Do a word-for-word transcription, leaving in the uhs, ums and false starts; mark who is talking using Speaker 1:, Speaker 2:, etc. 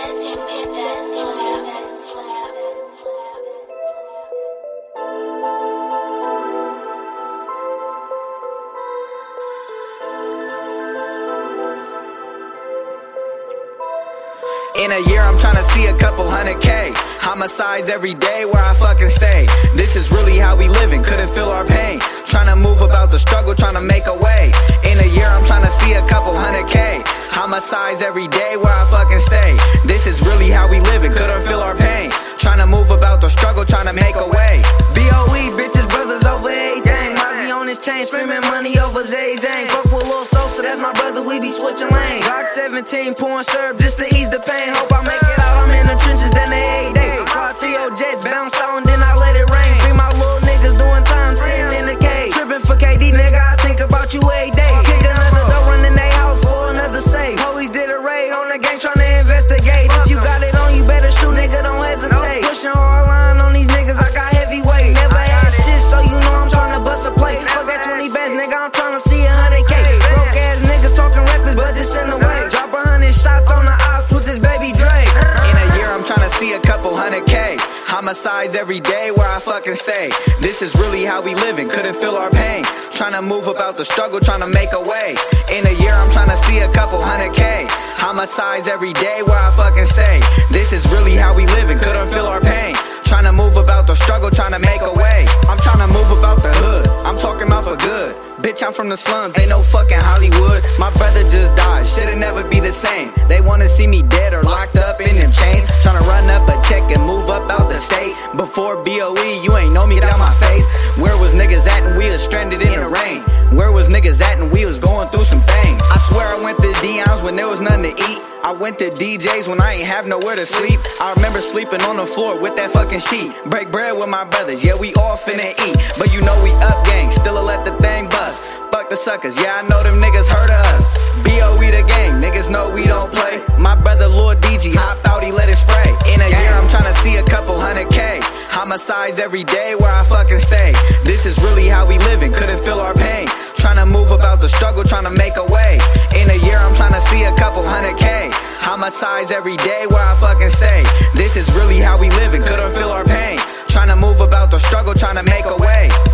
Speaker 1: In a year, I'm tryna see a couple hundred K. Homicides every day where I fucking stay. This is really how we living, couldn't feel our pain. Tryna move about the struggle, tryna make a way. In a year, I'm tryna see a couple hundred K. Homicides every day where I fucking stay. This is really how we living, couldn't feel our pain. Tryna move about the struggle, tryna make a way.
Speaker 2: B O E, bitches, brothers over everything. Mozzie on his chain, screaming money over Zay Zang. Fuck with Lil Sosa, that's my brother, we be switching lanes. Glock seventeen, pouring syrup just to ease the pain. Hope I make it out, I'm in the trenches, then they eight day. Quad three oh jets, bounce on, then I let it rain. Free my little niggas doing time, sitting in the cage. Tripping for K D, nigga, I think about you every day. Kick another door, running they house for another safe. Police did a raid on the gang, tryna investigate. If you got it on, you better shoot, nigga, don't hesitate. Pushing hard line on these niggas, I got heavyweight. Never had shit, so you know I'm tryna bust a plate. Fuck that twenty bands, nigga, I'm tryna see a hundred K. Broke ass niggas talking reckless, but just in the way. Drop a hundred shots on the ops with this baby Dre.
Speaker 1: In a year, I'm tryna see a couple hundred K. Homicides every day where I fucking stay. This is really how we living, couldn't feel our pain. Tryna move about the struggle, tryna make a way. In a year, I'm tryna see a couple hundred K. Homicides every day where I fucking stay. This is really how we living, couldn't feel our pain. Tryna move about the struggle, tryna make a way. I'm tryna move about the hood, I'm talking about for good. Bitch, I'm from the slums, ain't no fucking Hollywood. My brother just died, shit'll never be the same. They wanna see me dead or locked up in them chains. Tryna run up a check and move up out the state. Before B O E, you ain't know me, get out my face. Where was niggas at and we was stranded in the rain? Where was niggas at and we was going through some things? I swear I went to Dion's when there was nothing to eat. I went to D J's when I ain't have nowhere to sleep. I remember sleeping on the floor with that fucking sheet. Break bread with my brothers, yeah, we all finna eat. But you know we up gang, still let the thing bust. Fuck the suckers, yeah, I know them niggas heard of us. B O E the gang, niggas know we don't play. My brother Lord D G, hop out, he let it spray. In a year, I'm tryna see a couple hundred K. Homicides every day where I fucking stay. This is really how we living, couldn't feel our pain. Tryna move about the struggle, tryna make a way. In a year, I'm tryna see a couple hundred K. Homicides every day where I fucking stay. This is really how we living, couldn't feel our pain. Tryna move about the struggle, tryna make a way.